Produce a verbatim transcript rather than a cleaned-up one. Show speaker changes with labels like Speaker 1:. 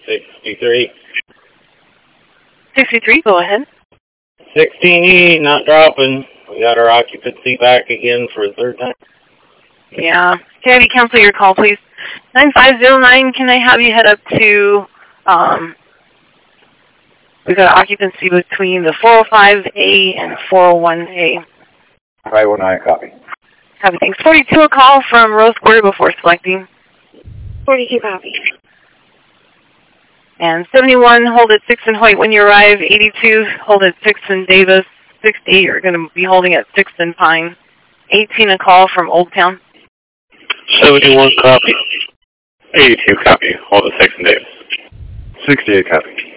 Speaker 1: sixty-three.
Speaker 2: sixty-three, go ahead.
Speaker 1: sixteen, not dropping. We got our occupancy back again for a third time.
Speaker 2: Yeah. Can I have you cancel your call, please? nine five zero nine, can I have you head up to, um, we've got occupancy between the four oh five A and four oh one A.
Speaker 3: five oh nine, copy.
Speaker 2: Copy, thanks. forty-two, a call from Rose Quarter before selecting.
Speaker 4: forty-two, copy.
Speaker 2: And seventy-one, hold at six and Hoyt when you arrive. eighty-two, hold at six and Davis. sixty, you're going to be holding at six and Pine. eighteen, a call from Old Town.
Speaker 5: seventy-one, copy. eighty-two, copy. Hold at six and Davis.
Speaker 3: sixty-eight, copy.